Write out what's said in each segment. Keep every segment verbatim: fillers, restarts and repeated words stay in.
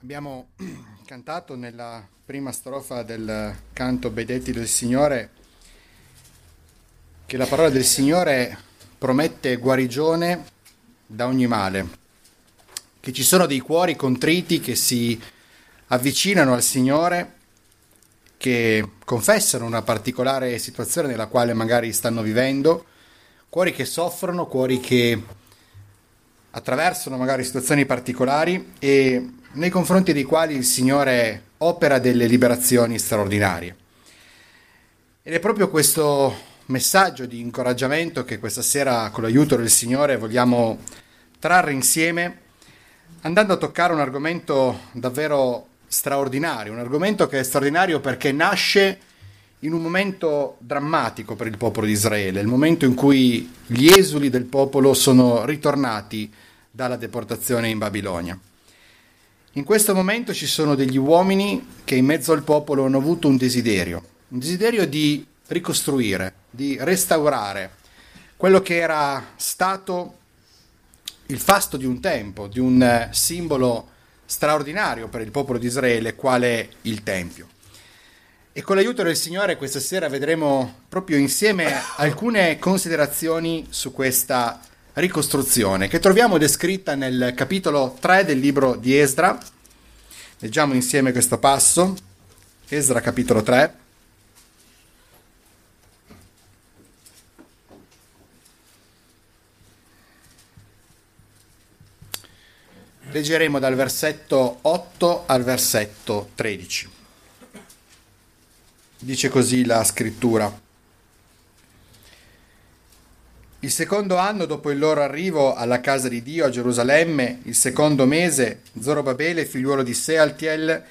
Abbiamo cantato nella prima strofa del canto Benedetti del Signore che la parola del Signore promette guarigione da ogni male, che ci sono dei cuori contriti che si avvicinano al Signore, che confessano una particolare situazione nella quale magari stanno vivendo, cuori che soffrono, cuori che attraversano magari situazioni particolari e nei confronti dei quali il Signore opera delle liberazioni straordinarie. Ed è proprio questo messaggio di incoraggiamento che questa sera, con l'aiuto del Signore, vogliamo trarre insieme, andando a toccare un argomento davvero straordinario, un argomento che è straordinario perché nasce in un momento drammatico per il popolo di Israele, il momento in cui gli esuli del popolo sono ritornati dalla deportazione in Babilonia. In questo momento ci sono degli uomini che in mezzo al popolo hanno avuto un desiderio, un desiderio di ricostruire, di restaurare quello che era stato il fasto di un tempo, di un simbolo straordinario per il popolo di Israele, quale il Tempio. E con l'aiuto del Signore questa sera vedremo proprio insieme alcune considerazioni su questa ricostruzione che troviamo descritta nel capitolo tre del libro di Esdra. Leggiamo insieme questo passo, Esdra capitolo tre. Leggeremo dal versetto otto al versetto tredici. Dice così la scrittura. Il secondo anno dopo il loro arrivo alla casa di Dio a Gerusalemme, il secondo mese, Zorobabele, figliuolo di Sealtiel,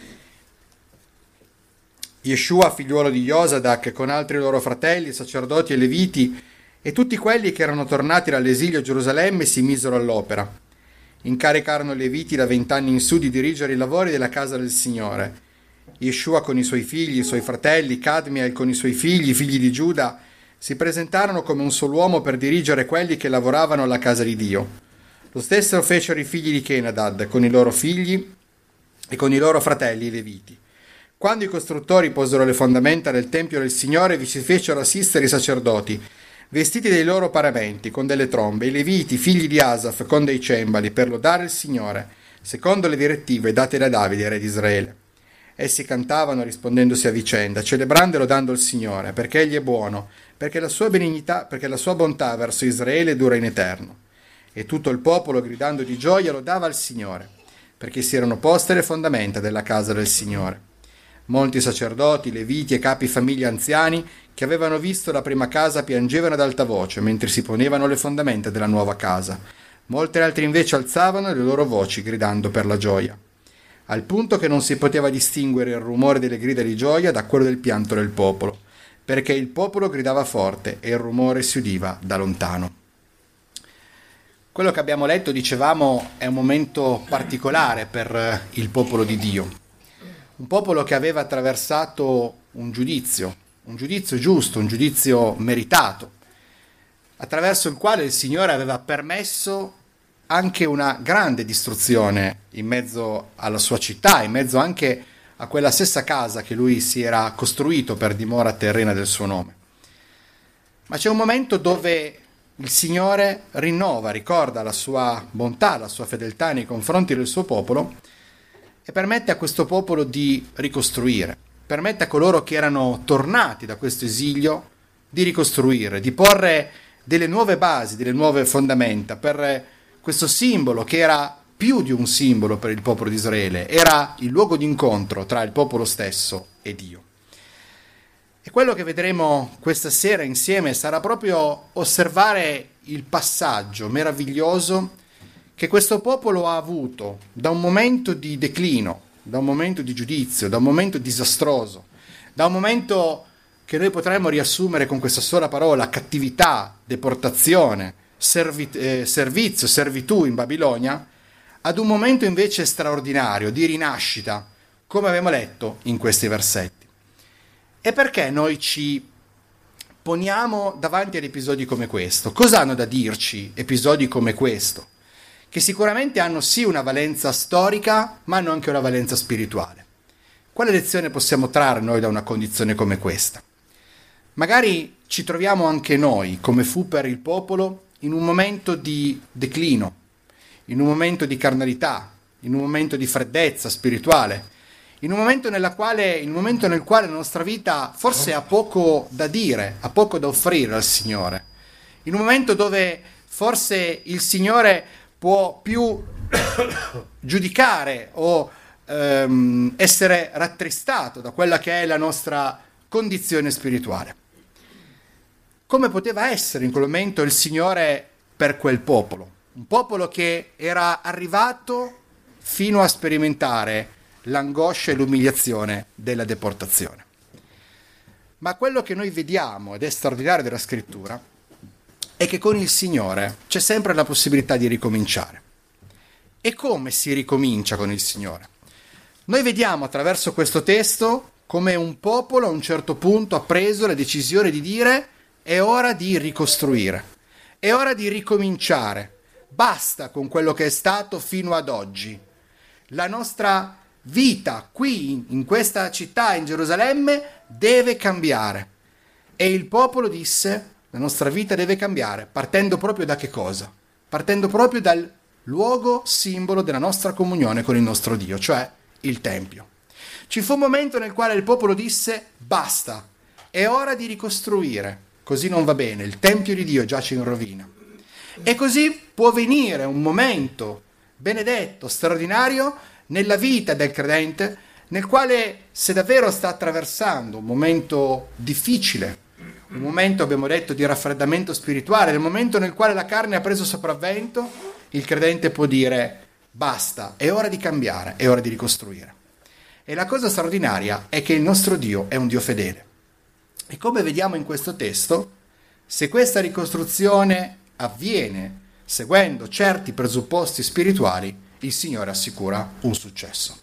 Yeshua, figliuolo di Josadak, con altri loro fratelli, sacerdoti e leviti, e tutti quelli che erano tornati dall'esilio a Gerusalemme si misero all'opera. Incaricarono i leviti da vent'anni in su di dirigere i lavori della casa del Signore. Yeshua con i suoi figli, i suoi fratelli, Cadmiel con i suoi figli, figli di Giuda, si presentarono come un solo uomo per dirigere quelli che lavoravano alla casa di Dio. Lo stesso fecero i figli di Kenadad con i loro figli e con i loro fratelli i leviti. Quando i costruttori posero le fondamenta del Tempio del Signore, vi si fecero assistere i sacerdoti, vestiti dei loro paramenti, con delle trombe, i leviti, figli di Asaf, con dei cembali, per lodare il Signore, secondo le direttive date da Davide, re di Israele. Essi cantavano rispondendosi a vicenda, celebrando e lodando il Signore, perché Egli è buono, perché la sua benignità, perché la sua bontà verso Israele dura in eterno. E tutto il popolo, gridando di gioia, lodava il Signore, perché si erano poste le fondamenta della casa del Signore. Molti sacerdoti, leviti e capi famiglie anziani che avevano visto la prima casa piangevano ad alta voce mentre si ponevano le fondamenta della nuova casa. Molti altri invece alzavano le loro voci gridando per la gioia, al punto che non si poteva distinguere il rumore delle grida di gioia da quello del pianto del popolo, perché il popolo gridava forte e il rumore si udiva da lontano. Quello che abbiamo letto, dicevamo, è un momento particolare per il popolo di Dio. Un popolo che aveva attraversato un giudizio, un giudizio giusto, un giudizio meritato, attraverso il quale il Signore aveva permesso anche una grande distruzione in mezzo alla sua città, in mezzo anche a quella stessa casa che lui si era costruito per dimora terrena del suo nome. Ma c'è un momento dove il Signore rinnova, ricorda la sua bontà, la sua fedeltà nei confronti del suo popolo e permette a questo popolo di ricostruire, permette a coloro che erano tornati da questo esilio di ricostruire, di porre delle nuove basi, delle nuove fondamenta per questo simbolo che era più di un simbolo per il popolo di Israele, era il luogo di incontro tra il popolo stesso e Dio. E quello che vedremo questa sera insieme sarà proprio osservare il passaggio meraviglioso che questo popolo ha avuto da un momento di declino, da un momento di giudizio, da un momento disastroso, da un momento che noi potremmo riassumere con questa sola parola: cattività, deportazione, servi- eh, servizio, servitù in Babilonia, ad un momento invece straordinario di rinascita, come abbiamo letto in questi versetti. E perché noi ci poniamo davanti ad episodi come questo? Cosa hanno da dirci episodi come questo? che sicuramente hanno sì una valenza storica, ma hanno anche una valenza spirituale. Quale lezione possiamo trarre noi da una condizione come questa? Magari ci troviamo anche noi, come fu per il popolo, in un momento di declino, in un momento di carnalità, in un momento di freddezza spirituale, in un momento nella quale, in un momento nel quale la nostra vita forse ha poco da dire, ha poco da offrire al Signore, in un momento dove forse il Signore può più giudicare o ehm, essere rattristato da quella che è la nostra condizione spirituale. Come poteva essere in quel momento il Signore per quel popolo? Un popolo che era arrivato fino a sperimentare l'angoscia e l'umiliazione della deportazione. Ma quello che noi vediamo, ed è straordinario della Scrittura, è che con il Signore c'è sempre la possibilità di ricominciare. E come si ricomincia con il Signore? Noi vediamo attraverso questo testo come un popolo a un certo punto ha preso la decisione di dire: è ora di ricostruire, è ora di ricominciare, basta con quello che è stato fino ad oggi. La nostra vita qui, in questa città, in Gerusalemme, deve cambiare. E il popolo disse: la nostra vita deve cambiare, partendo proprio da che cosa? Partendo proprio dal luogo simbolo della nostra comunione con il nostro Dio, cioè il Tempio. Ci fu un momento nel quale il popolo disse: basta, è ora di ricostruire. Così non va bene, il Tempio di Dio giace in rovina. E così può venire un momento benedetto, straordinario, nella vita del credente, nel quale, se davvero sta attraversando un momento difficile, un momento, abbiamo detto, di raffreddamento spirituale, nel momento nel quale la carne ha preso sopravvento, il credente può dire: basta, è ora di cambiare, è ora di ricostruire. E la cosa straordinaria è che il nostro Dio è un Dio fedele. E come vediamo in questo testo, se questa ricostruzione avviene seguendo certi presupposti spirituali, il Signore assicura un successo.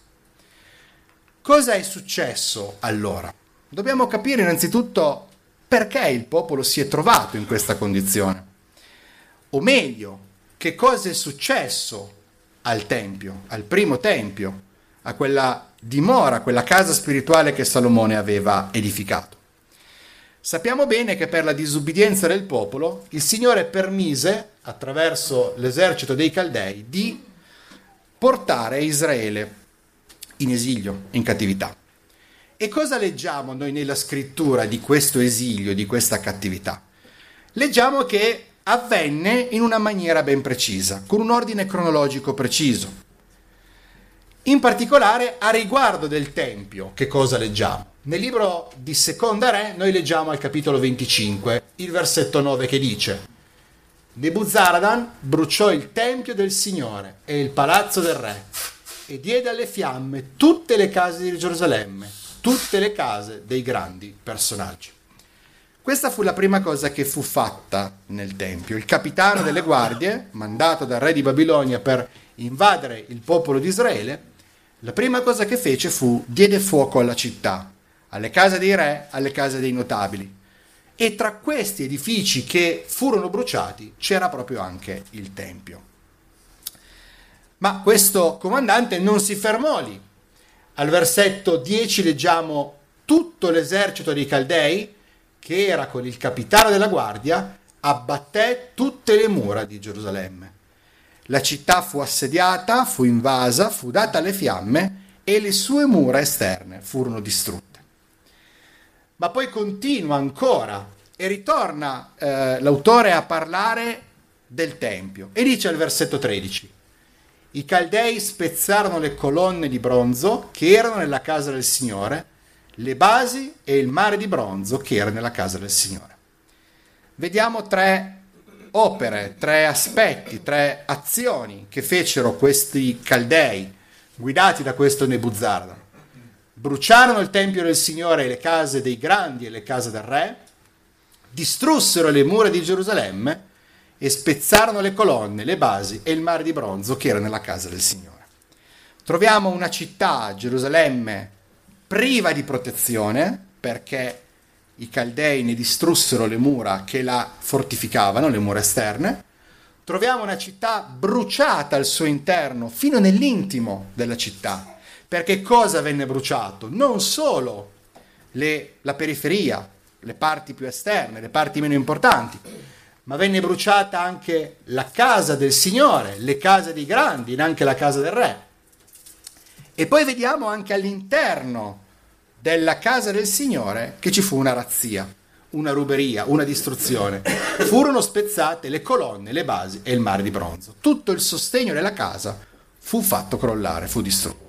Cosa è successo allora? Dobbiamo capire innanzitutto perché il popolo si è trovato in questa condizione. O meglio, che cosa è successo al Tempio, al primo Tempio, a quella dimora, a quella casa spirituale che Salomone aveva edificato. Sappiamo bene che per la disubbidienza del popolo il Signore permise, attraverso l'esercito dei Caldei, di portare Israele in esilio, in cattività. E cosa leggiamo noi nella scrittura di questo esilio, di questa cattività? Leggiamo che avvenne in una maniera ben precisa, con un ordine cronologico preciso. In particolare, a riguardo del Tempio, che cosa leggiamo? Nel libro di Seconda Re noi leggiamo al capitolo venticinque, il versetto nove, che dice: Nebuzaradan bruciò il Tempio del Signore e il palazzo del Re e diede alle fiamme tutte le case di Gerusalemme, tutte le case dei grandi personaggi. Questa fu la prima cosa che fu fatta nel Tempio. Il capitano delle guardie, mandato dal re di Babilonia per invadere il popolo di Israele, la prima cosa che fece fu diede fuoco alla città, alle case dei re, alle case dei notabili. E tra questi edifici che furono bruciati c'era proprio anche il Tempio. Ma questo comandante non si fermò lì. Al versetto dieci leggiamo: tutto l'esercito dei Caldei, che era con il capitano della guardia, abbatté tutte le mura di Gerusalemme. La città fu assediata, fu invasa, fu data alle fiamme e le sue mura esterne furono distrutte. Ma poi continua ancora e ritorna eh, l'autore a parlare del Tempio e dice al versetto tredici: i Caldei spezzarono le colonne di bronzo che erano nella casa del Signore, le basi e il mare di bronzo che era nella casa del Signore. Vediamo tre opere, tre aspetti, tre azioni che fecero questi Caldei, guidati da questo Nebuzaradan. Bruciarono il Tempio del Signore e le case dei grandi e le case del re, distrussero le mura di Gerusalemme e spezzarono le colonne, le basi e il mare di bronzo che era nella casa del Signore. Troviamo una città, Gerusalemme, priva di protezione, perché i Caldei ne distrussero le mura che la fortificavano, le mura esterne. troviamo una città bruciata al suo interno, fino nell'intimo della città. Perché cosa venne bruciato? Non solo le, la periferia, le parti più esterne, le parti meno importanti, ma venne bruciata anche la casa del Signore, le case dei grandi, neanche la casa del re. E poi vediamo anche all'interno della casa del Signore che ci fu una razzia, una ruberia, una distruzione. Furono spezzate le colonne, le basi e il mare di bronzo. Tutto il sostegno della casa fu fatto crollare, fu distrutto.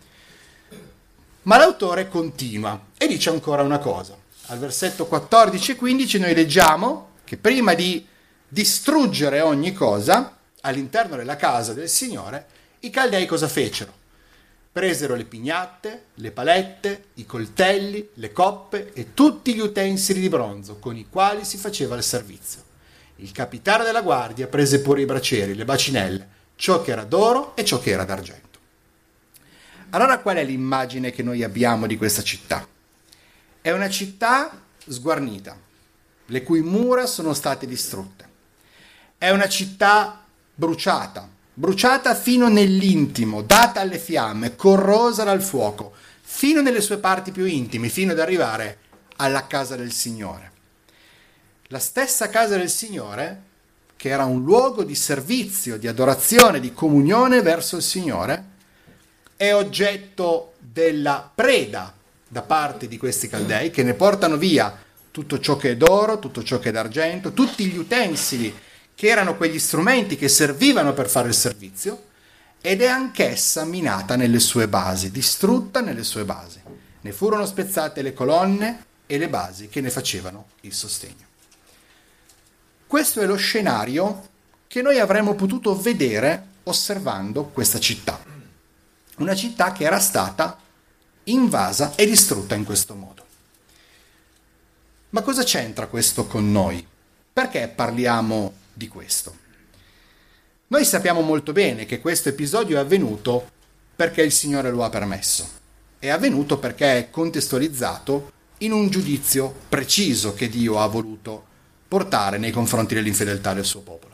Ma l'autore continua e dice ancora una cosa. Al versetto quattordici e quindici noi leggiamo che prima di distruggere ogni cosa all'interno della casa del Signore, i Caldei cosa fecero? Presero le pignatte, le palette, i coltelli, le coppe e tutti gli utensili di bronzo con i quali si faceva il servizio. Il capitano della guardia prese pure i bracieri, le bacinelle, ciò che era d'oro e ciò che era d'argento. Allora qual è l'immagine che noi abbiamo di questa città? È una città sguarnita, le cui mura sono state distrutte. È una città bruciata, bruciata fino nell'intimo, data alle fiamme, corrosa dal fuoco, fino nelle sue parti più intime, fino ad arrivare alla casa del Signore. La stessa casa del Signore, che era un luogo di servizio, di adorazione, di comunione verso il Signore, è oggetto della preda da parte di questi Caldei, che ne portano via tutto ciò che è d'oro, tutto ciò che è d'argento, tutti gli utensili che erano quegli strumenti che servivano per fare il servizio, ed è anch'essa minata nelle sue basi, distrutta nelle sue basi. Ne furono spezzate le colonne e le basi che ne facevano il sostegno. Questo è lo scenario che noi avremmo potuto vedere osservando questa città. Una città che era stata invasa e distrutta in questo modo. Ma cosa c'entra questo con noi? Perché parliamo di questo? Noi sappiamo molto bene che questo episodio è avvenuto perché il Signore lo ha permesso. È avvenuto perché è contestualizzato in un giudizio preciso che Dio ha voluto portare nei confronti dell'infedeltà del suo popolo.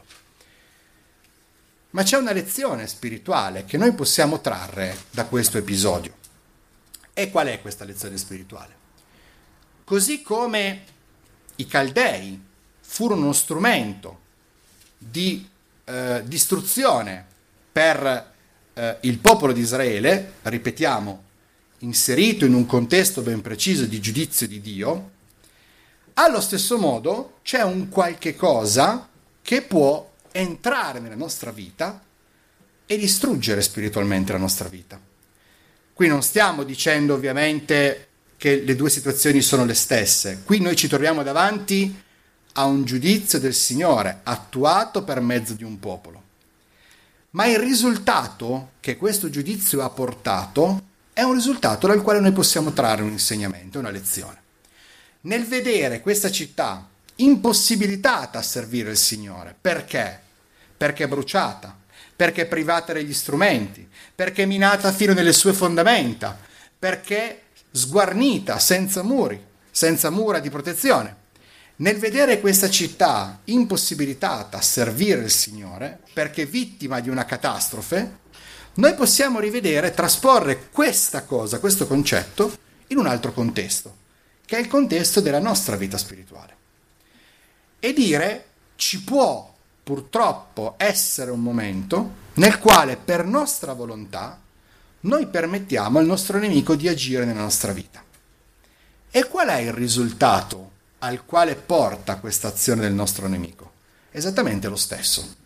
Ma c'è una lezione spirituale che noi possiamo trarre da questo episodio. E qual è questa lezione spirituale? Così come i Caldei furono uno strumento di eh, distruzione per eh, il popolo di Israele, ripetiamo, inserito in un contesto ben preciso di giudizio di Dio, allo stesso modo c'è un qualche cosa che può entrare nella nostra vita e distruggere spiritualmente la nostra vita. Qui non stiamo dicendo ovviamente che le due situazioni sono le stesse. Qui noi ci troviamo davanti a un giudizio del Signore attuato per mezzo di un popolo. Ma il risultato che questo giudizio ha portato è un risultato dal quale noi possiamo trarre un insegnamento, una lezione. Nel vedere questa città impossibilitata a servire il Signore, perché? Perché è bruciata, perché è privata degli strumenti, perché è minata fino nelle sue fondamenta, perché sguarnita, senza muri, senza mura di protezione. Nel vedere questa città impossibilitata a servire il Signore, perché vittima di una catastrofe, noi possiamo rivedere, trasporre questa cosa, questo concetto, in un altro contesto, che è il contesto della nostra vita spirituale. E dire, ci può purtroppo essere un momento nel quale per nostra volontà noi permettiamo al nostro nemico di agire nella nostra vita. E qual è il risultato al quale porta questa azione del nostro nemico? Esattamente lo stesso.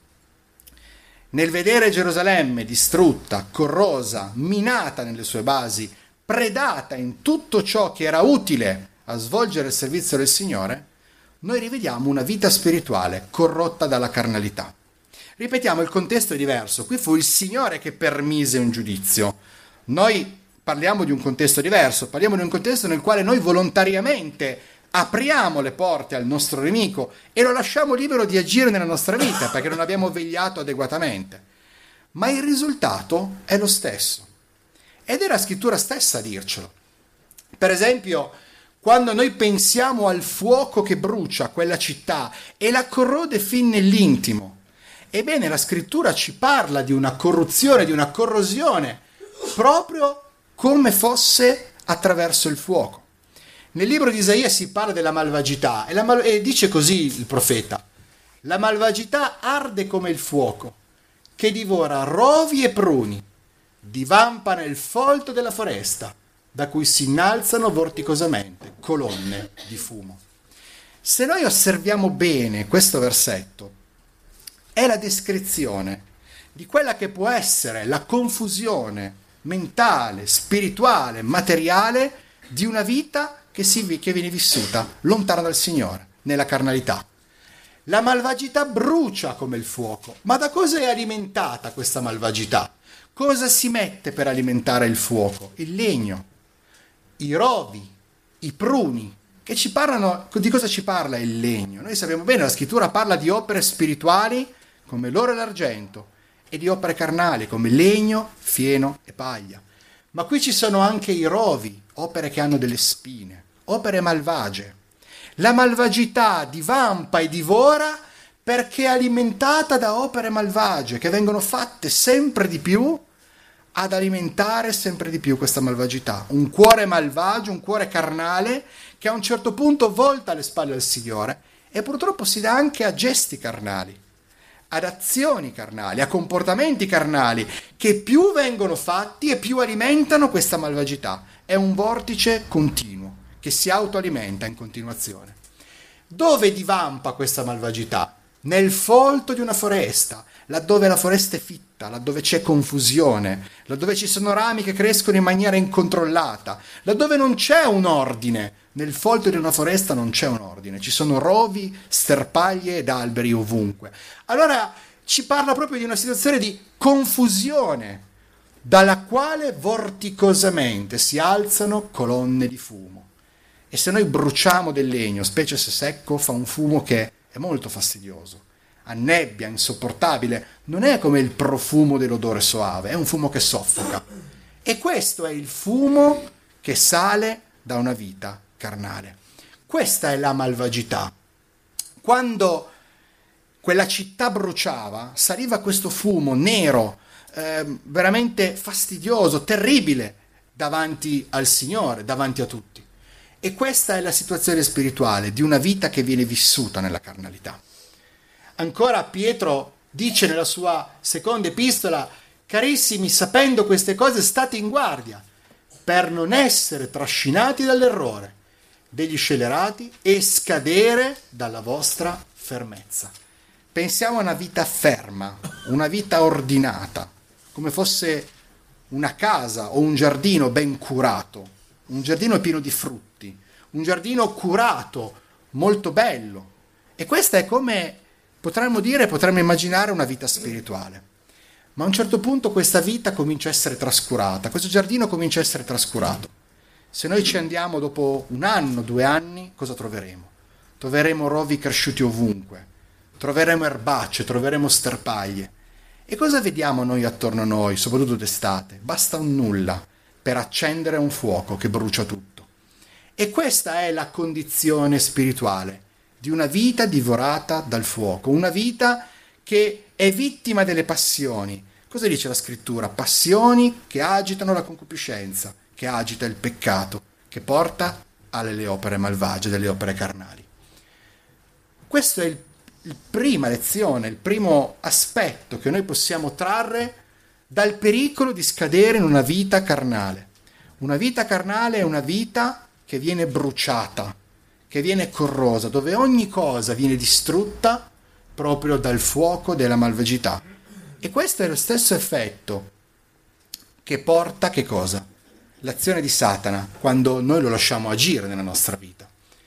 Nel vedere Gerusalemme distrutta, corrosa, minata nelle sue basi, predata in tutto ciò che era utile a svolgere il servizio del Signore, noi rivediamo una vita spirituale corrotta dalla carnalità. Ripetiamo, il contesto è diverso. Qui fu il Signore che permise un giudizio. Noi parliamo di un contesto diverso, parliamo di un contesto nel quale noi volontariamente apriamo le porte al nostro nemico e lo lasciamo libero di agire nella nostra vita perché non abbiamo vegliato adeguatamente. Ma il risultato è lo stesso. Ed è la scrittura stessa a dircelo. Per esempio, quando noi pensiamo al fuoco che brucia quella città e la corrode fin nell'intimo, Ebbene, la scrittura ci parla di una corruzione, di una corrosione, proprio come fosse attraverso il fuoco. Nel libro di Isaia si parla della malvagità e, la mal- e dice così il profeta: la malvagità arde come il fuoco, che divora rovi e pruni, divampa nel folto della foresta, da cui si innalzano vorticosamente colonne di fumo. Se noi osserviamo bene questo versetto, è la descrizione di quella che può essere la confusione mentale, spirituale, materiale di una vita che, si, che viene vissuta lontana dal Signore, nella carnalità. La malvagità brucia come il fuoco. Ma da cosa è alimentata questa malvagità? Cosa si mette per alimentare il fuoco? Il legno, i rovi, i pruni, che ci parlano. Di cosa ci parla il legno? Noi sappiamo bene, la scrittura parla di opere spirituali come l'oro e l'argento e di opere carnali come legno, fieno e paglia. Ma qui ci sono anche i rovi, opere che hanno delle spine, opere malvagie. La malvagità divampa e divora perché è alimentata da opere malvagie che vengono fatte sempre di più ad alimentare sempre di più questa malvagità. Un cuore malvagio, un cuore carnale che a un certo punto volta le spalle al Signore e purtroppo si dà anche a gesti carnali, ad azioni carnali, a comportamenti carnali che più vengono fatti e più alimentano questa malvagità. È un vortice continuo che si autoalimenta in continuazione. Dove divampa questa malvagità? Nel folto di una foresta, laddove la foresta è fitta, laddove c'è confusione, laddove ci sono rami che crescono in maniera incontrollata, laddove non c'è un ordine. Nel folto di una foresta non c'è un ordine, ci sono rovi, sterpaglie ed alberi ovunque. Allora ci parla proprio di una situazione di confusione, dalla quale vorticosamente si alzano colonne di fumo. E se noi bruciamo del legno, specie se secco, fa un fumo che è molto fastidioso, annebbia, insopportabile, non è come il profumo dell'odore soave, è un fumo che soffoca. E questo è il fumo che sale da una vita carnale. Questa è la malvagità. Quando quella città bruciava, saliva questo fumo nero, eh, veramente fastidioso, terribile, davanti al Signore, davanti a tutti. E questa è la situazione spirituale di una vita che viene vissuta nella carnalità. Ancora Pietro dice nella sua seconda epistola: carissimi, sapendo queste cose state in guardia, per non essere trascinati dall'errore degli scellerati e scadere dalla vostra fermezza. Pensiamo a una vita ferma, una vita ordinata, come fosse una casa o un giardino ben curato, un giardino pieno di frutti, un giardino curato, molto bello. E questa è come potremmo dire, potremmo immaginare una vita spirituale. Ma a un certo punto questa vita comincia a essere trascurata, questo giardino comincia a essere trascurato. Se noi ci andiamo dopo un anno, due anni, cosa troveremo? Troveremo rovi cresciuti ovunque, troveremo erbacce, troveremo sterpaglie. E cosa vediamo noi attorno a noi, soprattutto d'estate? Basta un nulla per accendere un fuoco che brucia tutto. E questa è la condizione spirituale di una vita divorata dal fuoco, una vita che è vittima delle passioni. Cosa dice la scrittura? Passioni che agitano la concupiscenza, che agita il peccato, che porta alle opere malvagie, delle opere carnali. Questa è il, il prima lezione, il primo aspetto che noi possiamo trarre dal pericolo di scadere in una vita carnale. Una vita carnale è una vita che viene bruciata, che viene corrosa, dove ogni cosa viene distrutta proprio dal fuoco della malvagità. E questo è lo stesso effetto che porta che cosa? L'azione di Satana, quando noi lo lasciamo agire nella nostra vita.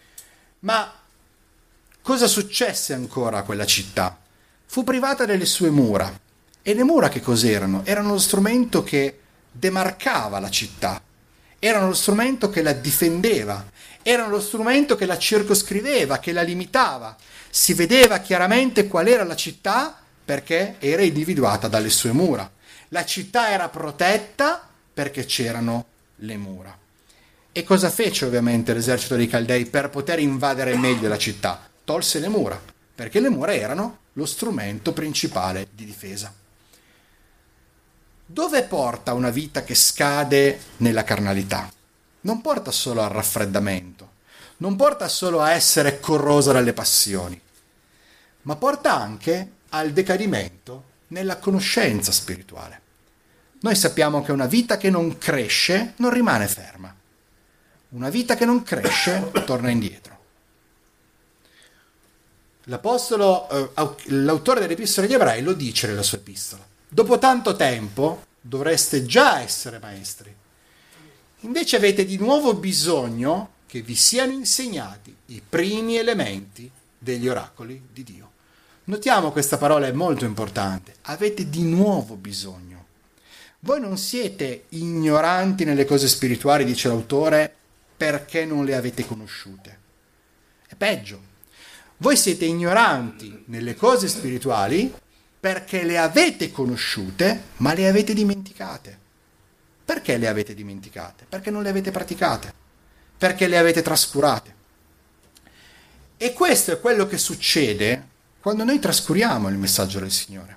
Ma cosa successe ancora a quella città? Fu privata delle sue mura. E le mura che cos'erano? Erano lo strumento che demarcava la città, erano lo strumento che la difendeva, erano lo strumento che la circoscriveva, che la limitava. Si vedeva chiaramente qual era la città perché era individuata dalle sue mura. La città era protetta perché c'erano le mura. E cosa fece ovviamente l'esercito dei Caldei per poter invadere meglio la città? Tolse le mura, perché le mura erano lo strumento principale di difesa. Dove porta una vita che scade nella carnalità? Non porta solo al raffreddamento, non porta solo a essere corrosa dalle passioni, ma porta anche al decadimento nella conoscenza spirituale. Noi sappiamo che una vita che non cresce non rimane ferma. Una vita che non cresce torna indietro. L'apostolo, eh, l'autore dell'Epistola agli Ebrei lo dice nella sua epistola. Dopo tanto tempo dovreste già essere maestri. Invece avete di nuovo bisogno che vi siano insegnati i primi elementi degli oracoli di Dio. Notiamo questa parola è molto importante. Avete di nuovo bisogno. Voi non siete ignoranti nelle cose spirituali, dice l'autore, perché non le avete conosciute. È peggio. Voi siete ignoranti nelle cose spirituali perché le avete conosciute, ma le avete dimenticate. Perché le avete dimenticate? Perché non le avete praticate, perché le avete trascurate. E questo è quello che succede quando noi trascuriamo il messaggio del Signore.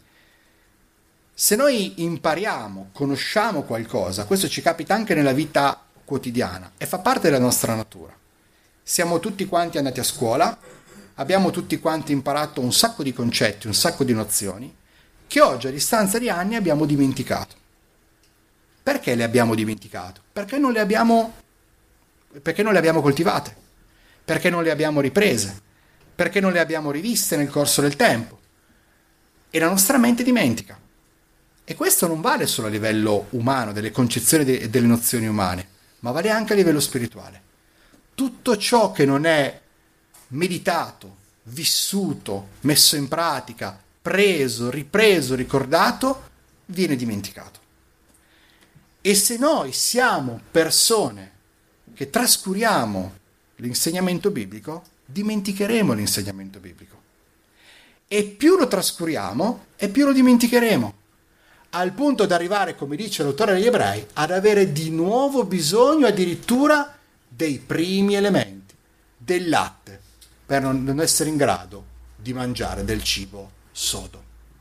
Se noi impariamo, conosciamo qualcosa, questo ci capita anche nella vita quotidiana e fa parte della nostra natura. Siamo tutti quanti andati a scuola, abbiamo tutti quanti imparato un sacco di concetti, un sacco di nozioni, che oggi a distanza di anni abbiamo dimenticato. Perché le abbiamo dimenticato? Perché non le abbiamo, perché non le abbiamo coltivate, perché non le abbiamo riprese, perché non le abbiamo riviste nel corso del tempo. E la nostra mente dimentica. E questo non vale solo a livello umano, delle concezioni e delle nozioni umane, ma vale anche a livello spirituale. Tutto ciò che non è meditato, vissuto, messo in pratica, preso, ripreso, ricordato, viene dimenticato. E se noi siamo persone che trascuriamo l'insegnamento biblico, dimenticheremo l'insegnamento biblico. E più lo trascuriamo, e più lo dimenticheremo. Al punto da arrivare, come dice l'autore degli Ebrei, ad avere di nuovo bisogno addirittura dei primi elementi, del latte, per non essere in grado di mangiare del cibo sodo.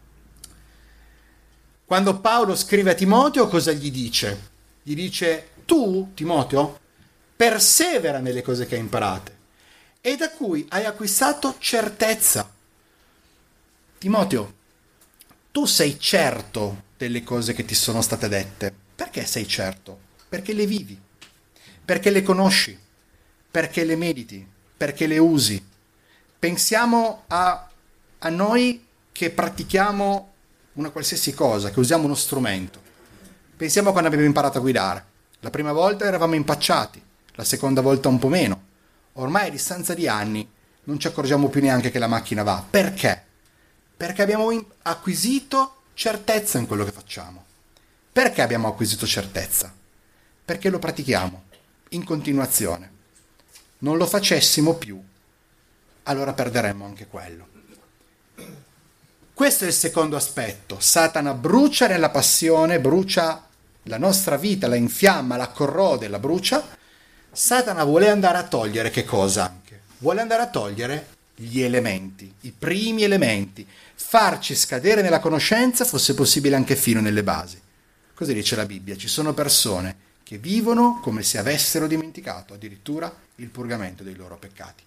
Quando Paolo scrive a Timoteo, cosa gli dice? Gli dice, tu, Timoteo, persevera nelle cose che hai imparate e da cui hai acquistato certezza. Timoteo, tu sei certo delle cose che ti sono state dette. Perché sei certo? Perché le vivi, perché le conosci, perché le mediti, perché le usi. Pensiamo a, a noi che pratichiamo una qualsiasi cosa, che usiamo uno strumento. Pensiamo a quando abbiamo imparato a guidare. La prima volta eravamo impacciati, la seconda volta un po' meno. Ormai a distanza di anni non ci accorgiamo più neanche che la macchina va. Perché? Perché abbiamo acquisito certezza in quello che facciamo. Perché abbiamo acquisito certezza? Perché lo pratichiamo in continuazione. Non lo facessimo più, allora perderemmo anche quello. Questo è il secondo aspetto. Satana brucia nella passione, brucia la nostra vita, la infiamma, la corrode, la brucia. Satana vuole andare a togliere che cosa anche? Vuole andare a togliere gli elementi, i primi elementi, farci scadere nella conoscenza, fosse possibile anche fino nelle basi. Così dice la Bibbia, ci sono persone che vivono come se avessero dimenticato addirittura il purgamento dei loro peccati.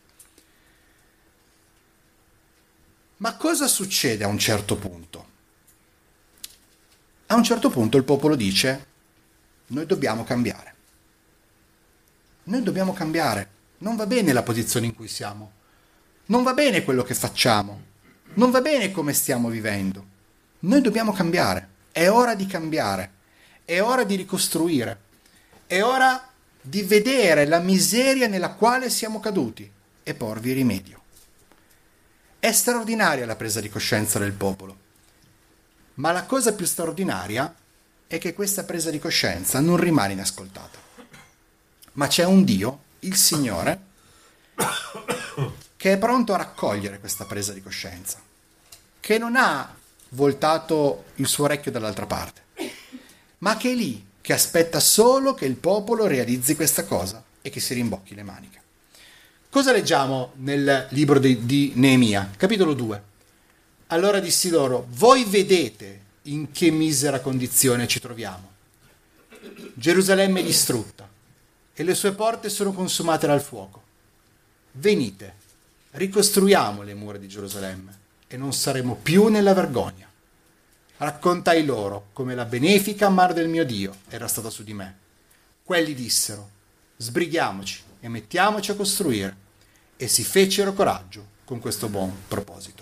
Ma cosa succede a un certo punto? A un certo punto il popolo dice, noi dobbiamo cambiare. Noi dobbiamo cambiare. Non va bene la posizione in cui siamo. Non va bene quello che facciamo. Non va bene come stiamo vivendo. Noi dobbiamo cambiare. È ora di cambiare. È ora di ricostruire. È ora di vedere la miseria nella quale siamo caduti e porvi rimedio. È straordinaria la presa di coscienza del popolo. Ma la cosa più straordinaria è che questa presa di coscienza non rimane inascoltata. Ma c'è un Dio, il Signore, che è pronto a raccogliere questa presa di coscienza, che non ha voltato il suo orecchio dall'altra parte, ma che è lì, che aspetta solo che il popolo realizzi questa cosa e che si rimbocchi le maniche. Cosa leggiamo nel libro di, di Neemia? Capitolo due. Allora dissi loro: voi vedete in che misera condizione ci troviamo. Gerusalemme è distrutta e le sue porte sono consumate dal fuoco. Venite, ricostruiamo le mura di Gerusalemme e non saremo più nella vergogna. Raccontai loro come la benefica mano del mio Dio era stata su di me. Quelli dissero: sbrighiamoci e mettiamoci a costruire, e si fecero coraggio con questo buon proposito.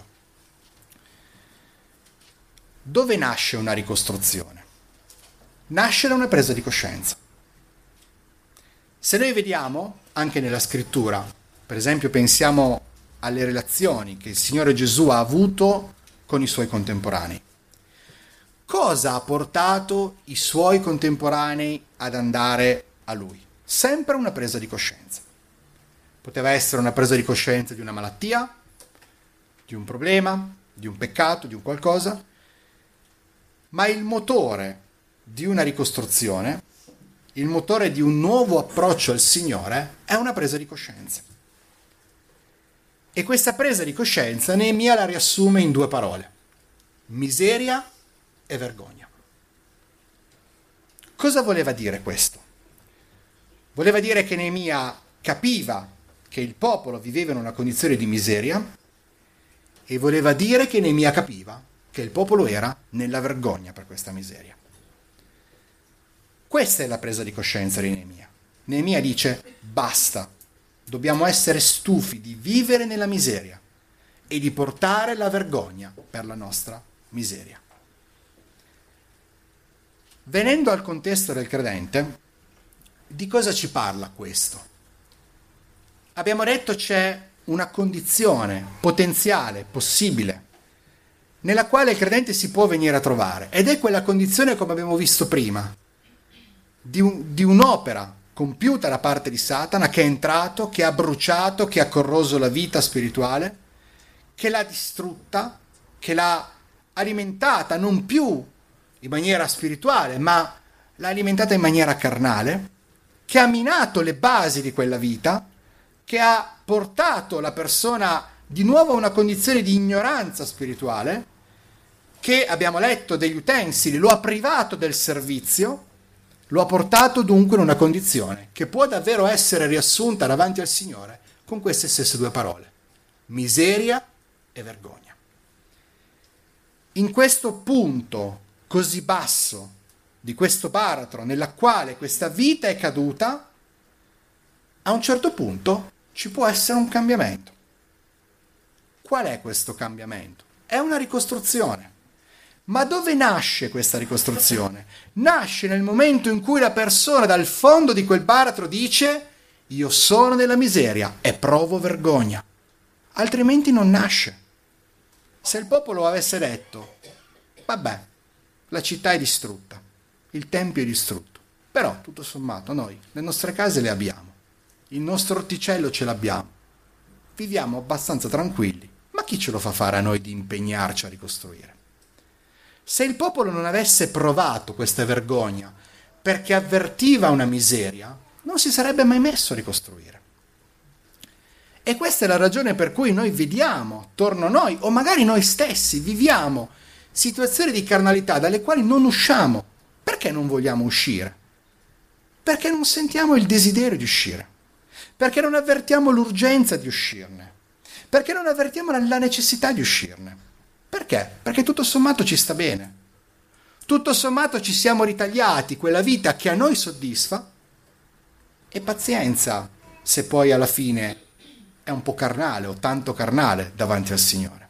Dove nasce una ricostruzione? Nasce da una presa di coscienza. Se noi vediamo anche nella scrittura, per esempio pensiamo alle relazioni che il Signore Gesù ha avuto con i suoi contemporanei. Cosa ha portato i suoi contemporanei ad andare a Lui? Sempre una presa di coscienza. Poteva essere una presa di coscienza di una malattia, di un problema, di un peccato, di un qualcosa, ma il motore di una ricostruzione, il motore di un nuovo approccio al Signore è una presa di coscienza. E questa presa di coscienza Neemia la riassume in due parole: miseria e vergogna. Cosa voleva dire questo? Voleva dire che Neemia capiva che il popolo viveva in una condizione di miseria, e voleva dire che Neemia capiva che il popolo era nella vergogna per questa miseria. Questa è la presa di coscienza di Neemia. Neemia dice: basta, dobbiamo essere stufi di vivere nella miseria e di portare la vergogna per la nostra miseria. Venendo al contesto del credente, di cosa ci parla questo? Abbiamo detto c'è una condizione potenziale, possibile, nella quale il credente si può venire a trovare, ed è quella condizione, come abbiamo visto prima, di, un, di un'opera compiuta da parte di Satana, che è entrato, che ha bruciato, che ha corroso la vita spirituale, che l'ha distrutta, che l'ha alimentata non più in maniera spirituale, ma l'ha alimentata in maniera carnale, che ha minato le basi di quella vita, che ha portato la persona di nuovo a una condizione di ignoranza spirituale, che abbiamo letto degli utensili, lo ha privato del servizio, lo ha portato dunque in una condizione che può davvero essere riassunta davanti al Signore con queste stesse due parole: miseria e vergogna. In questo punto così basso di questo baratro nella quale questa vita è caduta, a un certo punto ci può essere un cambiamento. Qual è questo cambiamento? È una ricostruzione. Ma dove nasce questa ricostruzione? Nasce nel momento in cui la persona dal fondo di quel baratro dice: io sono nella miseria e provo vergogna. Altrimenti non nasce. Se il popolo avesse detto: vabbè, la città è distrutta, il tempio è distrutto, però tutto sommato noi le nostre case le abbiamo, il nostro orticello ce l'abbiamo, viviamo abbastanza tranquilli, ma chi ce lo fa fare a noi di impegnarci a ricostruire? Se il popolo non avesse provato questa vergogna perché avvertiva una miseria, non si sarebbe mai messo a ricostruire. E questa è la ragione per cui noi vediamo attorno a noi, o magari noi stessi viviamo situazioni di carnalità dalle quali non usciamo. Perché non vogliamo uscire? Perché non sentiamo il desiderio di uscire, perché non avvertiamo l'urgenza di uscirne, perché non avvertiamo la necessità di uscirne. Perché? Perché tutto sommato ci sta bene. Tutto sommato ci siamo ritagliati quella vita che a noi soddisfa, e pazienza se poi alla fine è un po' carnale o tanto carnale davanti al Signore.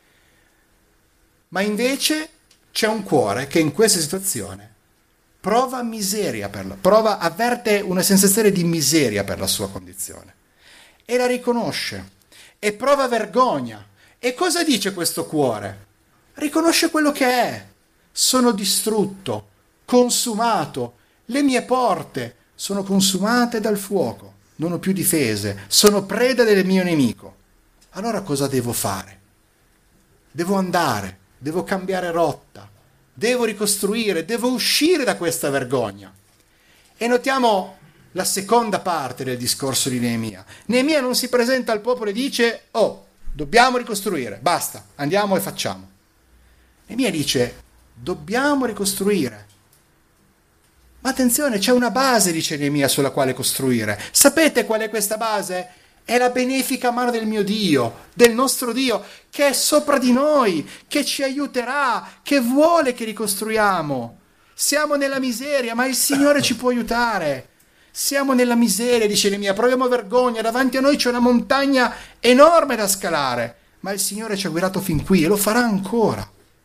Ma invece c'è un cuore che in questa situazione prova miseria per la, prova, avverte una sensazione di miseria per la sua condizione e la riconosce e prova vergogna. E cosa dice questo cuore? Riconosce quello che è. Sono distrutto, consumato, le mie porte sono consumate dal fuoco, non ho più difese, sono preda del mio nemico. Allora cosa devo fare? Devo andare, devo cambiare rotta, devo ricostruire, devo uscire da questa vergogna. E notiamo la seconda parte del discorso di Neemia. Neemia non si presenta al popolo e dice: oh, dobbiamo ricostruire, basta, andiamo e facciamo. Neemia dice, dobbiamo ricostruire. Ma attenzione, c'è una base, dice Neemia, sulla quale costruire. Sapete qual è questa base? È la benefica mano del mio Dio, del nostro Dio, che è sopra di noi, che ci aiuterà, che vuole che ricostruiamo. Siamo nella miseria, ma il Signore ci può aiutare. Siamo nella miseria, dice Neemia, proviamo vergogna, davanti a noi c'è una montagna enorme da scalare, ma il Signore ci ha guidato fin qui e lo farà ancora.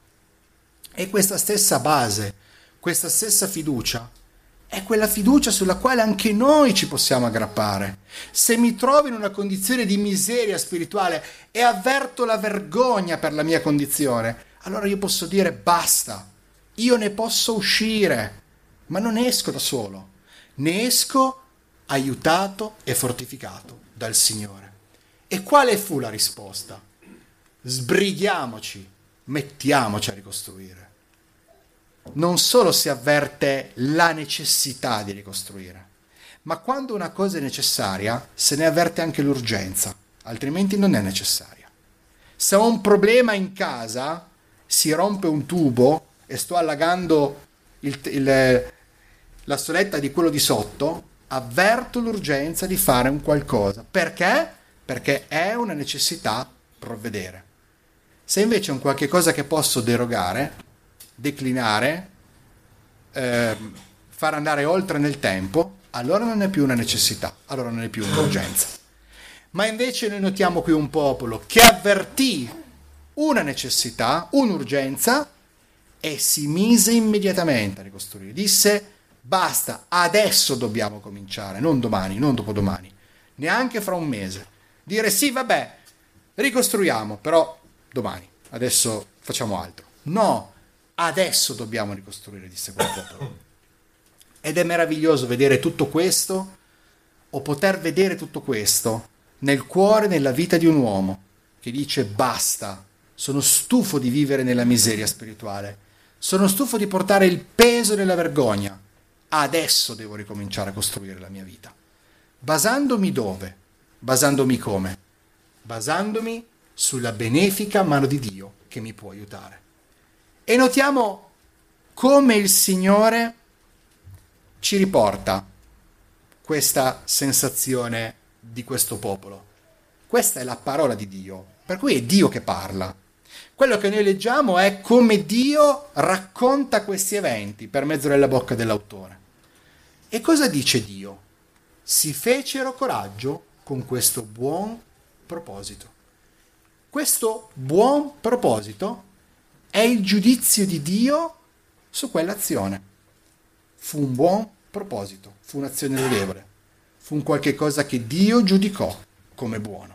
E questa stessa base, questa stessa fiducia, è quella fiducia sulla quale anche noi ci possiamo aggrappare. Se mi trovo in una condizione di miseria spirituale e avverto la vergogna per la mia condizione, allora io posso dire basta, io ne posso uscire, ma non esco da solo, ne esco aiutato e fortificato dal Signore. E quale fu la risposta? Sbrighiamoci, mettiamoci a ricostruire. Non solo si avverte la necessità di ricostruire, ma quando una cosa è necessaria se ne avverte anche l'urgenza, altrimenti non è necessaria. Se ho un problema in casa, si rompe un tubo e sto allagando il, il, la soletta di quello di sotto, avverto l'urgenza di fare un qualcosa. Perché? Perché è una necessità provvedere. Se invece è un qualche cosa che posso derogare, declinare, eh, far andare oltre nel tempo, allora non è più una necessità, allora non è più un'urgenza. Ma invece noi notiamo qui un popolo che avvertì una necessità, un'urgenza, e si mise immediatamente a ricostruire. Disse, basta, adesso dobbiamo cominciare, non domani, non dopodomani, neanche fra un mese. Dire sì, vabbè, ricostruiamo, però domani, adesso facciamo altro. No, adesso dobbiamo ricostruire, disse quel popolo. Ed è meraviglioso vedere tutto questo, o poter vedere tutto questo, nel cuore, nella vita di un uomo, che dice basta, sono stufo di vivere nella miseria spirituale, sono stufo di portare il peso della vergogna, adesso devo ricominciare a costruire la mia vita. Basandomi dove? Basandomi come? Basandomi sulla benefica mano di Dio che mi può aiutare. E notiamo come il Signore ci riporta questa sensazione di questo popolo. Questa è la parola di Dio, per cui è Dio che parla. Quello che noi leggiamo è come Dio racconta questi eventi per mezzo della bocca dell'autore. E cosa dice Dio? Si fecero coraggio con questo buon proposito. Questo buon proposito è il giudizio di Dio su quell'azione. Fu un buon proposito, fu un'azione lodevole, fu un qualche cosa che Dio giudicò come buono.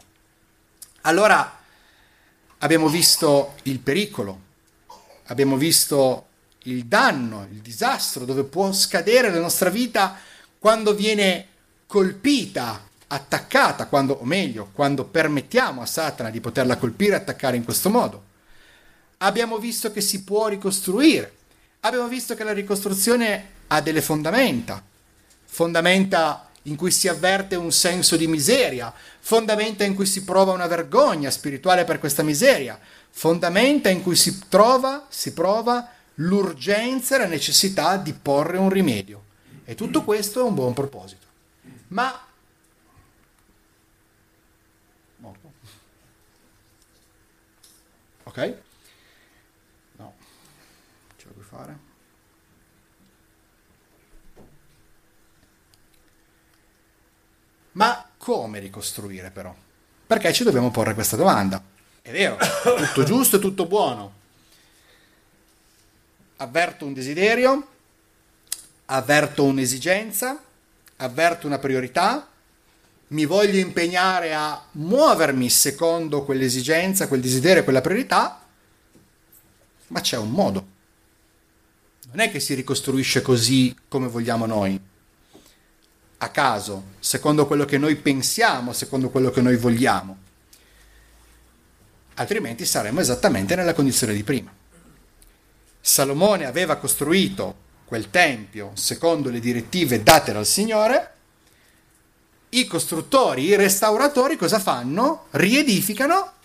Allora abbiamo visto il pericolo, abbiamo visto il danno, il disastro, dove può scadere la nostra vita quando viene colpita, attaccata, quando, o meglio, quando permettiamo a Satana di poterla colpire e attaccare in questo modo. Abbiamo visto che si può ricostruire, abbiamo visto che la ricostruzione ha delle fondamenta, fondamenta in cui si avverte un senso di miseria, fondamenta in cui si prova una vergogna spirituale per questa miseria, fondamenta in cui si trova, si prova l'urgenza e la necessità di porre un rimedio. E tutto questo è un buon proposito. Ma ok? No, ce la puoi fare? Ma come ricostruire però? Perché ci dobbiamo porre questa domanda. È vero, tutto giusto e tutto buono. Avverto un desiderio, avverto un'esigenza, avverto una priorità, mi voglio impegnare a muovermi secondo quell'esigenza, quel desiderio, quella priorità, ma c'è un modo. Non è che si ricostruisce così come vogliamo noi, a caso, secondo quello che noi pensiamo, secondo quello che noi vogliamo. Altrimenti saremmo esattamente nella condizione di prima. Salomone aveva costruito quel tempio secondo le direttive date dal Signore. I costruttori, i restauratori cosa fanno? Riedificano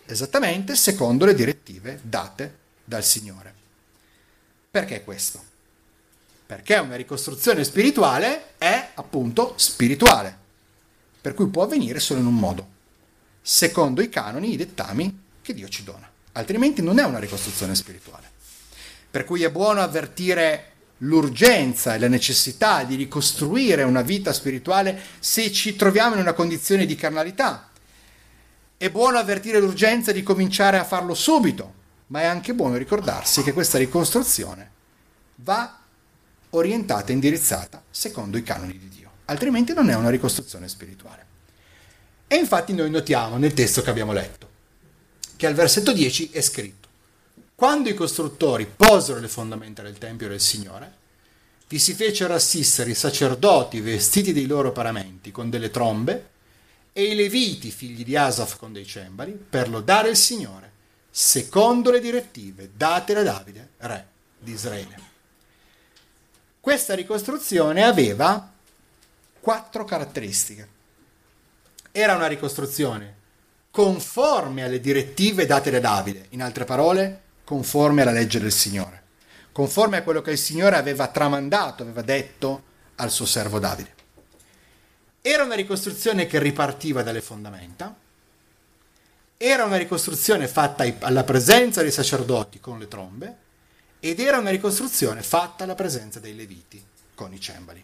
esattamente secondo le direttive date dal Signore. Perché questo? Perché una ricostruzione spirituale è appunto spirituale, per cui può avvenire solo in un modo, secondo i canoni, i dettami che Dio ci dona. Altrimenti non è una ricostruzione spirituale. Per cui è buono avvertire l'urgenza e la necessità di ricostruire una vita spirituale se ci troviamo in una condizione di carnalità. È buono avvertire l'urgenza di cominciare a farlo subito, ma è anche buono ricordarsi che questa ricostruzione va orientata e indirizzata secondo i canoni di Dio, altrimenti non è una ricostruzione spirituale. E infatti noi notiamo nel testo che abbiamo letto che al versetto dieci è scritto: quando i costruttori posero le fondamenta del Tempio del Signore, vi si fecero assistere i sacerdoti vestiti dei loro paramenti con delle trombe e i leviti, figli di Asaf, con dei cembali, per lodare il Signore, secondo le direttive date da Davide, re di Israele. Questa ricostruzione aveva quattro caratteristiche. Era una ricostruzione conforme alle direttive date da Davide, in altre parole, conforme alla legge del Signore, conforme a quello che il Signore aveva tramandato, aveva detto al suo servo Davide. Era una ricostruzione che ripartiva dalle fondamenta, era una ricostruzione fatta alla presenza dei sacerdoti con le trombe, ed era una ricostruzione fatta alla presenza dei leviti con i cembali.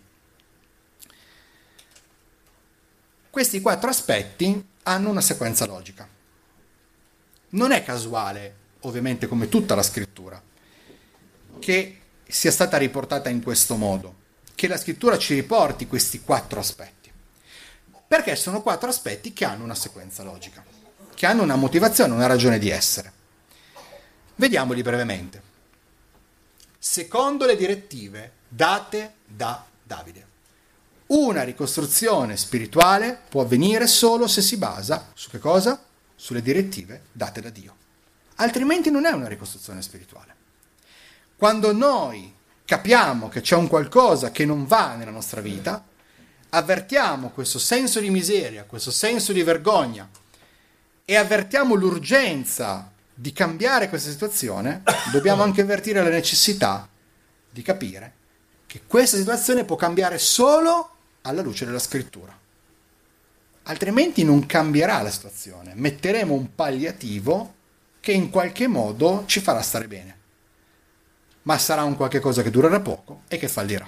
Questi quattro aspetti hanno una sequenza logica. Non è casuale, ovviamente come tutta la scrittura, che sia stata riportata in questo modo, che la scrittura ci riporti questi quattro aspetti, perché sono quattro aspetti che hanno una sequenza logica, che hanno una motivazione, una ragione di essere. Vediamoli brevemente. Secondo le direttive date da Davide. Una ricostruzione spirituale può avvenire solo se si basa su che cosa? Sulle direttive date da Dio. Altrimenti non è una ricostruzione spirituale. Quando noi capiamo che c'è un qualcosa che non va nella nostra vita, avvertiamo questo senso di miseria, questo senso di vergogna e avvertiamo l'urgenza di cambiare questa situazione, dobbiamo anche avvertire la necessità di capire che questa situazione può cambiare solo alla luce della scrittura. Altrimenti non cambierà la situazione, metteremo un palliativo che in qualche modo ci farà stare bene, ma sarà un qualche cosa che durerà poco e che fallirà.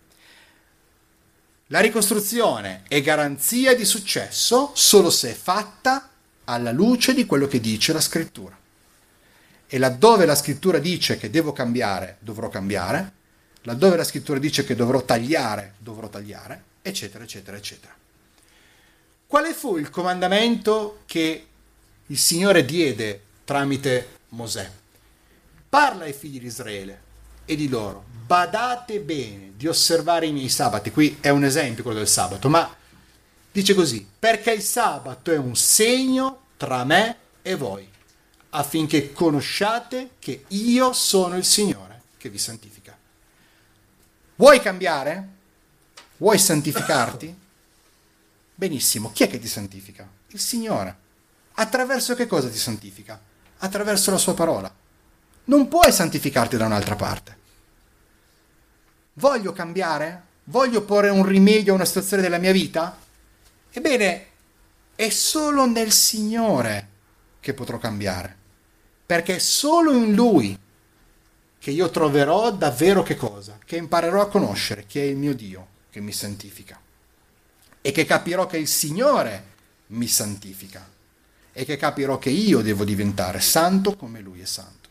La ricostruzione è garanzia di successo solo se è fatta alla luce di quello che dice la scrittura. E laddove la scrittura dice che devo cambiare, dovrò cambiare, laddove la scrittura dice che dovrò tagliare, dovrò tagliare, eccetera, eccetera, eccetera. Quale fu il comandamento che il Signore diede tramite Mosè? Parla ai figli di Israele e di loro: badate bene di osservare i miei sabati. Qui è un esempio quello del sabato, ma dice così: perché il sabato è un segno tra me e voi, affinché conosciate che io sono il Signore che vi santifica. Vuoi cambiare? Vuoi santificarti? Benissimo, chi è che ti santifica? Il Signore. Attraverso che cosa ti santifica? Attraverso la sua parola. Non puoi santificarti da un'altra parte. Voglio cambiare? Voglio porre un rimedio a una situazione della mia vita? Ebbene, è solo nel Signore che potrò cambiare, perché è solo in Lui che io troverò davvero che cosa? Che imparerò a conoscere chi è il mio Dio che mi santifica, e che capirò che il Signore mi santifica, e che capirò che io devo diventare santo come Lui è santo.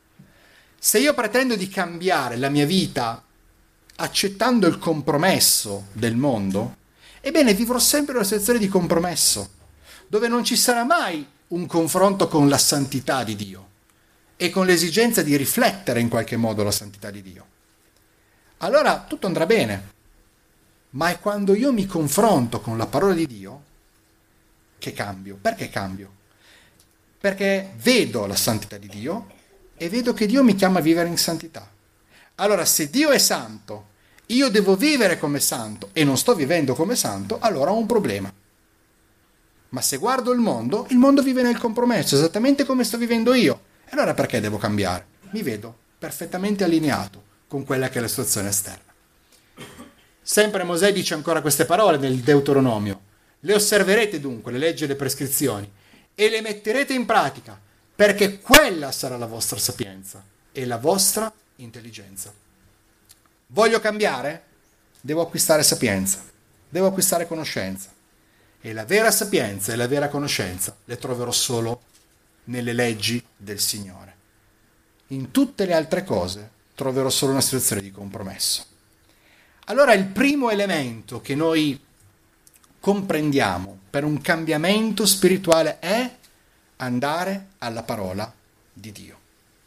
Se io pretendo di cambiare la mia vita accettando il compromesso del mondo, ebbene vivrò sempre una situazione di compromesso, dove non ci sarà mai un confronto con la santità di Dio e con l'esigenza di riflettere in qualche modo la santità di Dio. Allora tutto andrà bene, ma è quando io mi confronto con la parola di Dio che cambio. Perché cambio? Perché vedo la santità di Dio e vedo che Dio mi chiama a vivere in santità. Allora, se Dio è santo, io devo vivere come santo e non sto vivendo come santo, allora ho un problema. Ma se guardo il mondo, il mondo vive nel compromesso, esattamente come sto vivendo io. E allora perché devo cambiare? Mi vedo perfettamente allineato con quella che è la situazione esterna. Sempre Mosè dice ancora queste parole nel Deuteronomio. Le osserverete dunque, le leggi e le prescrizioni, e le metterete in pratica, perché quella sarà la vostra sapienza e la vostra intelligenza. Voglio cambiare? Devo acquistare sapienza, devo acquistare conoscenza. E la vera sapienza e la vera conoscenza le troverò solo nelle leggi del Signore. In tutte le altre cose troverò solo una situazione di compromesso. Allora il primo elemento che noi comprendiamo per un cambiamento spirituale è andare alla parola di Dio.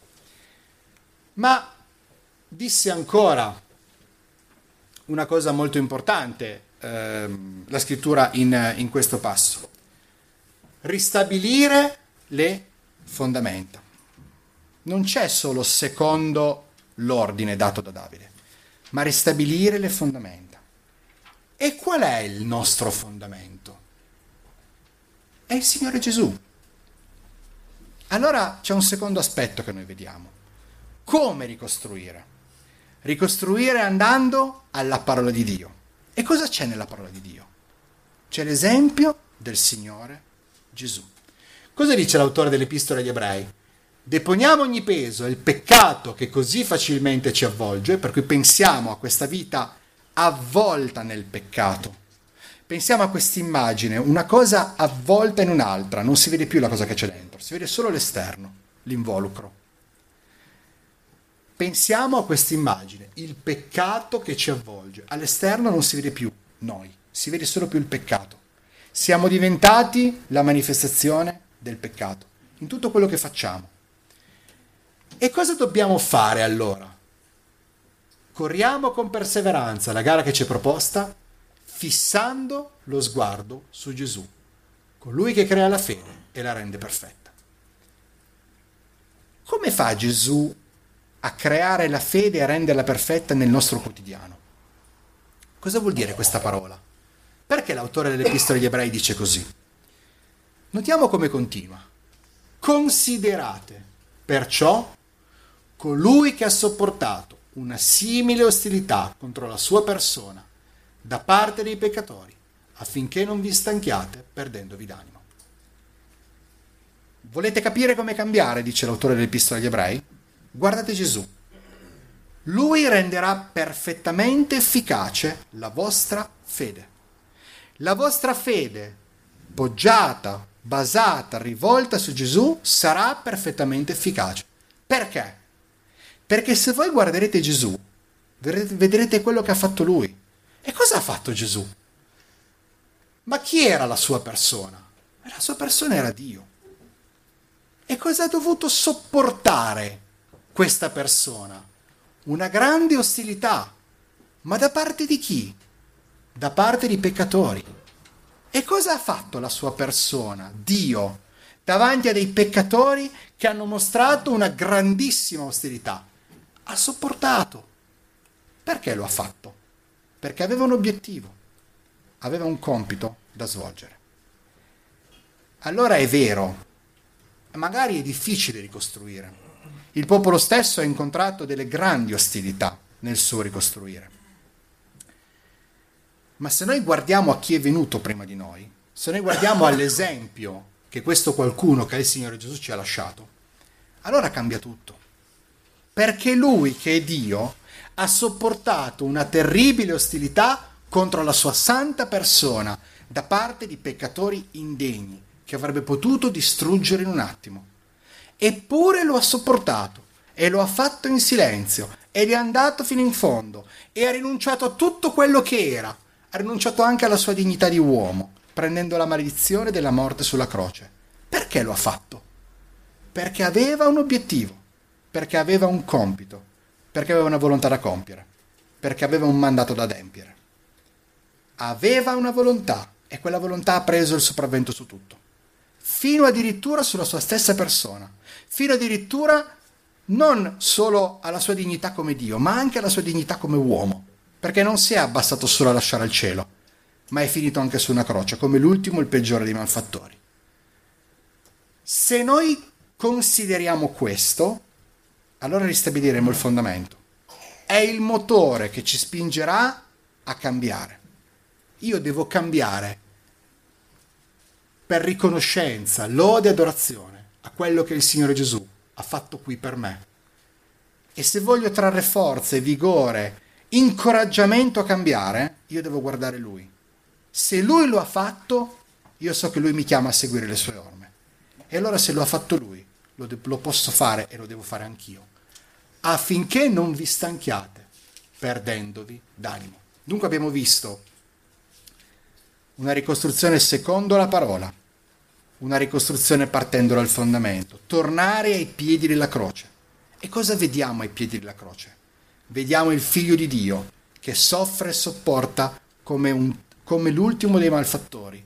Ma disse ancora una cosa molto importante ehm, la scrittura in, in questo passo: ristabilire le fondamenta. Non c'è solo secondo l'ordine dato da Davide, ma ristabilire le fondamenta. E qual è il nostro fondamento? È il Signore Gesù. Allora c'è un secondo aspetto che noi vediamo. Come ricostruire? Ricostruire andando alla parola di Dio. E cosa c'è nella parola di Dio? C'è l'esempio del Signore Gesù. Cosa dice l'autore dell'Epistola agli Ebrei? Deponiamo ogni peso e il peccato che così facilmente ci avvolge, per cui pensiamo a questa vita avvolta nel peccato. Pensiamo a questa immagine, una cosa avvolta in un'altra, non si vede più la cosa che c'è dentro, si vede solo l'esterno, l'involucro. Pensiamo a questa immagine, il peccato che ci avvolge. All'esterno non si vede più noi, si vede solo più il peccato. Siamo diventati la manifestazione del peccato in tutto quello che facciamo. E cosa dobbiamo fare allora? Corriamo con perseveranza la gara che ci è proposta, fissando lo sguardo su Gesù, colui che crea la fede e la rende perfetta. Come fa Gesù a creare la fede e a renderla perfetta nel nostro quotidiano? Cosa vuol dire questa parola? Perché l'autore dell'Epistola agli Ebrei dice così? Notiamo come continua. Considerate perciò colui che ha sopportato una simile ostilità contro la sua persona da parte dei peccatori, affinché non vi stanchiate perdendovi d'animo. Volete capire come cambiare, dice l'autore dell'Epistola agli Ebrei? Guardate Gesù. Lui renderà perfettamente efficace la vostra fede. La vostra fede, poggiata, basata, rivolta su Gesù, sarà perfettamente efficace. Perché? Perché se voi guarderete Gesù, vedrete quello che ha fatto Lui. E cosa ha fatto Gesù? Ma chi era la sua persona? La sua persona era Dio. E cosa ha dovuto sopportare questa persona? Una grande ostilità. Ma da parte di chi? Da parte di peccatori. E cosa ha fatto la sua persona, Dio, davanti a dei peccatori che hanno mostrato una grandissima ostilità? Ha sopportato. Perché lo ha fatto? Perché aveva un obiettivo, aveva un compito da svolgere. Allora è vero, magari è difficile ricostruire. Il popolo stesso ha incontrato delle grandi ostilità nel suo ricostruire. Ma se noi guardiamo a chi è venuto prima di noi, se noi guardiamo all'esempio che questo qualcuno, che è il Signore Gesù, ci ha lasciato, allora cambia tutto. Perché Lui, che è Dio, ha sopportato una terribile ostilità contro la sua santa persona da parte di peccatori indegni che avrebbe potuto distruggere in un attimo. Eppure lo ha sopportato e lo ha fatto in silenzio ed è andato fino in fondo e ha rinunciato a tutto quello che era, ha rinunciato anche alla sua dignità di uomo, prendendo la maledizione della morte sulla croce. Perché lo ha fatto? Perché aveva un obiettivo, perché aveva un compito, perché aveva una volontà da compiere, perché aveva un mandato da adempiere. Aveva una volontà e quella volontà ha preso il sopravvento su tutto, fino addirittura sulla sua stessa persona, fino addirittura non solo alla sua dignità come Dio, ma anche alla sua dignità come uomo, perché non si è abbassato solo a lasciare il cielo, ma è finito anche su una croce, come l'ultimo, il peggiore dei malfattori. Se noi consideriamo questo, allora ristabiliremo il fondamento. È il motore che ci spingerà a cambiare. Io devo cambiare per riconoscenza, lode e adorazione a quello che il Signore Gesù ha fatto qui per me. E se voglio trarre forza e vigore, incoraggiamento a cambiare, io devo guardare Lui. Se Lui lo ha fatto, io so che Lui mi chiama a seguire le sue orme. E allora se lo ha fatto Lui, lo, de- lo posso fare e lo devo fare anch'io, affinché non vi stanchiate perdendovi d'animo. Dunque abbiamo visto una ricostruzione secondo la parola, una ricostruzione partendo dal fondamento, tornare ai piedi della croce. E cosa vediamo ai piedi della croce? Vediamo il Figlio di Dio che soffre e sopporta come, un, come l'ultimo dei malfattori,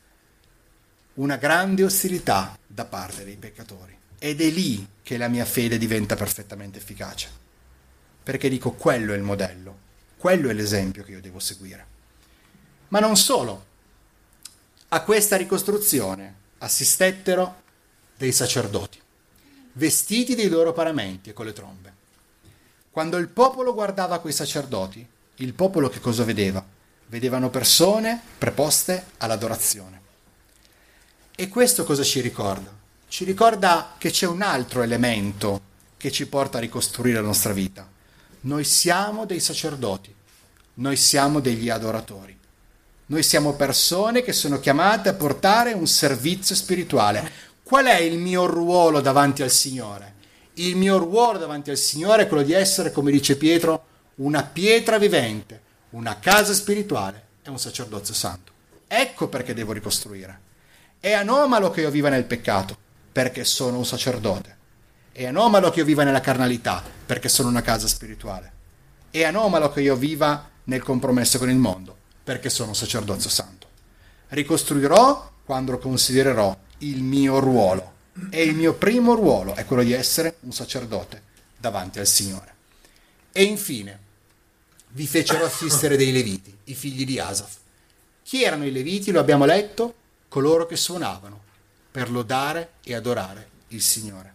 una grande ostilità da parte dei peccatori. Ed è lì che la mia fede diventa perfettamente efficace, perché dico quello è il modello, quello è l'esempio che io devo seguire. Ma non solo, a questa ricostruzione assistettero dei sacerdoti, vestiti dei loro paramenti e con le trombe. Quando il popolo guardava quei sacerdoti, il popolo che cosa vedeva? Vedevano persone preposte all'adorazione. E questo cosa ci ricorda? Ci ricorda che c'è un altro elemento che ci porta a ricostruire la nostra vita. Noi siamo dei sacerdoti, noi siamo degli adoratori. Noi siamo persone che sono chiamate a portare un servizio spirituale. Qual è il mio ruolo davanti al Signore? Il mio ruolo davanti al Signore è quello di essere, come dice Pietro, una pietra vivente, una casa spirituale e un sacerdozio santo. Ecco perché devo ricostruire. È anomalo che io viva nel peccato, perché sono un sacerdote. È anomalo che io viva nella carnalità, perché sono una casa spirituale. È anomalo che io viva nel compromesso con il mondo, perché sono un sacerdozio santo. Ricostruirò quando considererò il mio ruolo. E il mio primo ruolo è quello di essere un sacerdote davanti al Signore. E infine, vi fecero assistere dei Leviti, i figli di Asaf. Chi erano i Leviti? Lo abbiamo letto? Coloro che suonavano per lodare e adorare il Signore.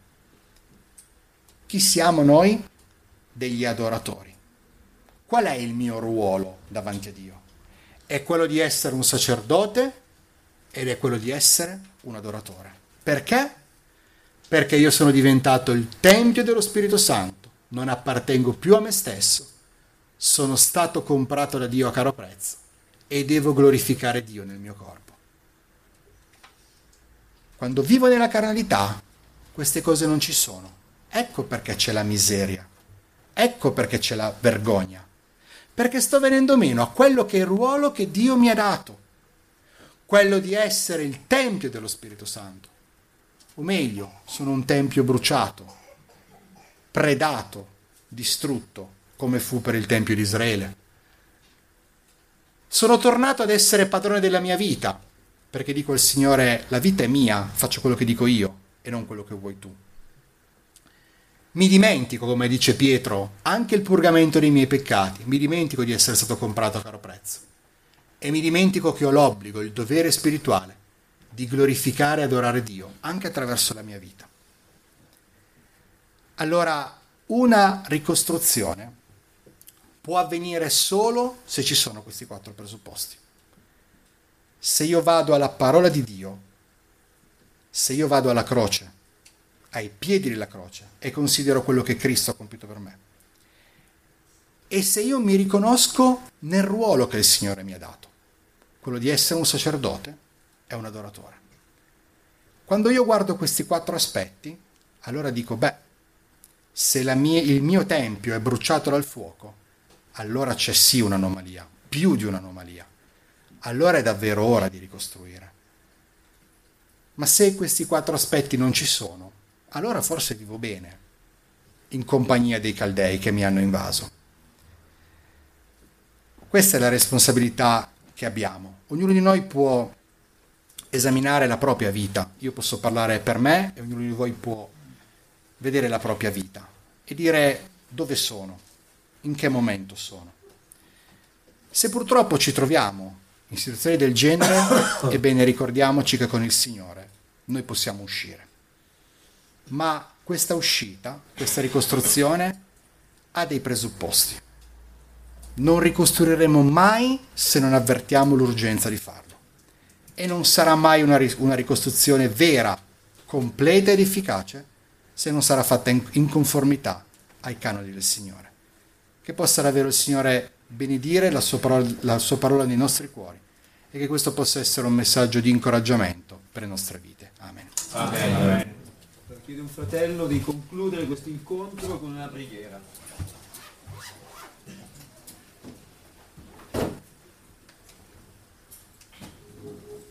Chi siamo noi? Degli adoratori. Qual è il mio ruolo davanti a Dio? È quello di essere un sacerdote ed è quello di essere un adoratore. Perché? Perché io sono diventato il Tempio dello Spirito Santo, non appartengo più a me stesso, sono stato comprato da Dio a caro prezzo e devo glorificare Dio nel mio corpo. Quando vivo nella carnalità, queste cose non ci sono. Ecco perché c'è la miseria, ecco perché c'è la vergogna, perché sto venendo meno a quello che è il ruolo che Dio mi ha dato, quello di essere il Tempio dello Spirito Santo. O meglio, sono un tempio bruciato, predato, distrutto, come fu per il Tempio di Israele. Sono tornato ad essere padrone della mia vita, perché dico al Signore, la vita è mia, faccio quello che dico io e non quello che vuoi tu. Mi dimentico, come dice Pietro, anche il purgamento dei miei peccati, mi dimentico di essere stato comprato a caro prezzo e mi dimentico che ho l'obbligo, il dovere spirituale di glorificare e adorare Dio anche attraverso la mia vita. Allora, una ricostruzione può avvenire solo se ci sono questi quattro presupposti. Se io vado alla parola di Dio, se io vado alla croce, ai piedi della croce e considero quello che Cristo ha compiuto per me, e se io mi riconosco nel ruolo che il Signore mi ha dato, quello di essere un sacerdote e un adoratore. Quando io guardo questi quattro aspetti, allora dico, beh, se la mia, il mio tempio è bruciato dal fuoco, allora c'è sì un'anomalia, più di un'anomalia. Allora è davvero ora di ricostruire. Ma se questi quattro aspetti non ci sono, allora forse vivo bene, in compagnia dei Caldei che mi hanno invaso. Questa è la responsabilità che abbiamo. Ognuno di noi può esaminare la propria vita. Io posso parlare per me e ognuno di voi può vedere la propria vita e dire dove sono, in che momento sono. Se purtroppo ci troviamo In situazioni del genere, ebbene, ricordiamoci che con il Signore noi possiamo uscire. Ma questa uscita, questa ricostruzione ha dei presupposti. Non ricostruiremo mai se non avvertiamo l'urgenza di farlo. E non sarà mai una, una ricostruzione vera, completa ed efficace se non sarà fatta in, in conformità ai canoni del Signore. Che possa davvero il Signore benedire la sua, parola, la sua parola nei nostri cuori e che questo possa essere un messaggio di incoraggiamento per le nostre vite. Amen. Amen. Amen. Chiedo un fratello di concludere questo incontro con una preghiera.